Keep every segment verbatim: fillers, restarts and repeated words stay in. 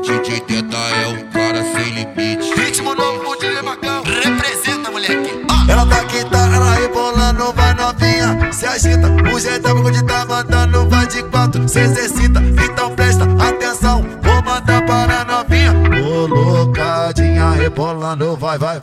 D J Teta é um cara sem limite. Ritmo novo com o D J Macão. Representa, moleque. Ah. Ela tá quinta, ela rebolando, vai novinha, se agita. O jeitão que tá mandando, vai de quatro, se exercita. Então presta atenção, vou mandar para a novinha. Colocadinha, rebolando, vai, vai.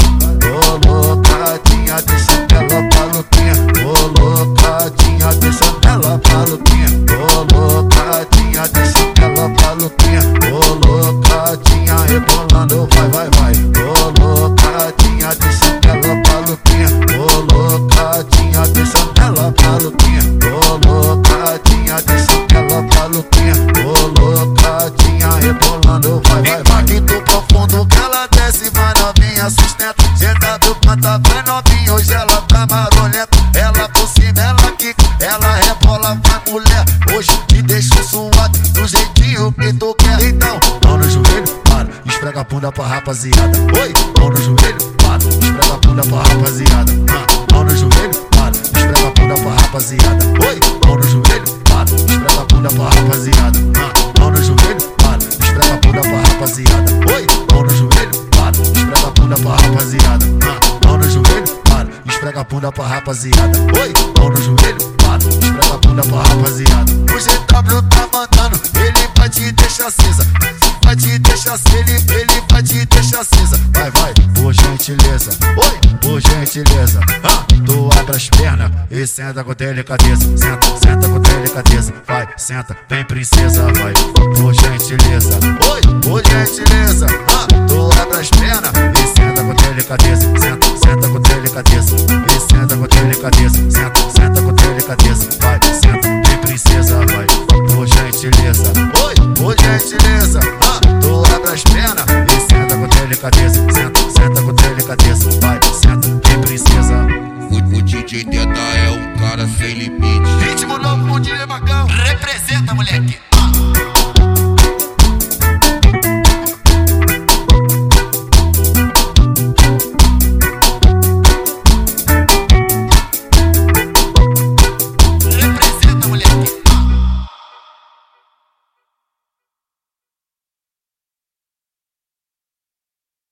Colocadinha, deixa ela maluquinha. Colocadinha, deixa ela maluquinha. Colocadinha, deixa ela maluquinha. Colocadinha, rebolando, vai, vai, vai. Colocadinha, deixa ela maluquinha. Colocadinha, deixa ela maluquinha. Colocadinha, deixa ela maluquinha. Colocadinha, rebolando, vai, vai, vai. Impacto profundo que ela desce, vai novinha, sustenta. Senta do canta, vai novinha, hoje ela tá marolenta. Ela por cima, ela quica, ela rebola, vai mulher. Hoje te deixo suado, do jeitinho que tu quer. Então, mão no joelho, para, esfrega a bunda pra rapaziada. Oi, mão no joelho, para, esfrega a bunda pra rapaziada. Ah, mão no joelho, para, esfrega a bunda pra rapaziada. Oi, mão no joelho, para, esfrega a bunda pra rapaziada. Ah, mão no joelho, para, esfrega a bunda pra rapaziada. Oi, mão no joelho, para, esfrega a bunda pra rapaziada. Ah, mão no joelho, para, esfrega a bunda pra rapaziada. Oi, mão no joelho, para, esfrega a bunda pra rapaziada. O G W tá mandando, ele vai te deixar acesa. Vai te deixar acesa, ele, ele vai te deixar acesa. Vai, vai, por gentileza. Oi, por gentileza. Ah, tu abre as pernas e senta com delicadeza. Senta, senta com delicadeza. Vai, senta, vem princesa, vai, por gentileza. Oi, por gentileza. Ah, tu abre as pernas e senta com delicadeza. Senta, senta com delicadeza. E senta com delicadeza. Senta, senta com delicadeza. Vai, senta, vem princesa, vai, por gentileza. Oi, por gentileza. Ah, tu abre as pernas e senta com delicadeza. Senta, senta com delicadeza. Vai, senta, vem princesa. O, o D J Teta é um cara sem limite. Ritmo novo com o D J Macão. Representa, moleque.